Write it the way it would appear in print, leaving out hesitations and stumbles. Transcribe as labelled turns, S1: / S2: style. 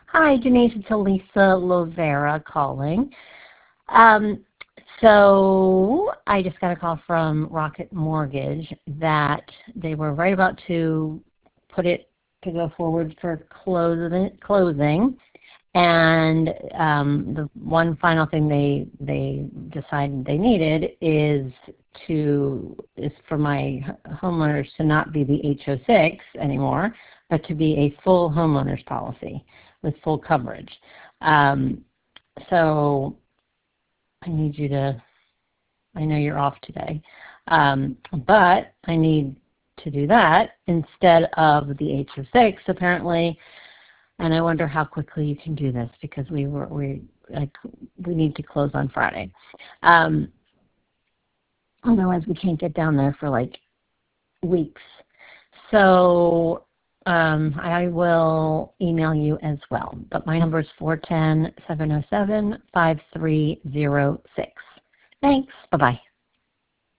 S1: Hi, Denise. It's Elisa Lovera calling. Um, so I just got a call from Rocket Mortgage that they were right about to put it to go forward for closing. And the one final thing they decided they needed is for my homeowners to not be the HO6 anymore, but to be a full homeowners policy with full coverage. So I need you to, I know you're off today, but I need to do that instead of the HO6 apparently. And I wonder how quickly you can do this because we need to close on Friday. Otherwise we can't get down there for like weeks. So I will email you as well. But my number is 410-707-5306. Thanks. Bye-bye.